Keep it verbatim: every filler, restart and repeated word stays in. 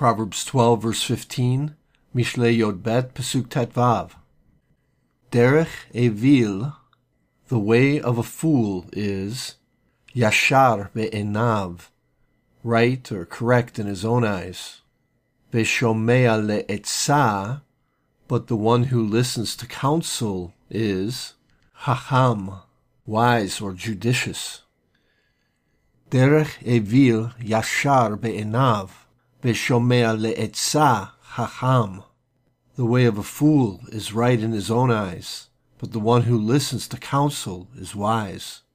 Proverbs twelve, verse fifteen, Mishlei Yod Bet, Pasuk Tet Vav. Derech Evil, the way of a fool is, Yashar be'enav, right or correct in his own eyes. Ve'shomea le'etzah, but the one who listens to counsel is, Hacham, wise or judicious. Derech Evil Yashar be'enav, ve'shomea le'etzah Hacham. The way of a fool is right in his own eyes, but the one who listens to counsel is wise.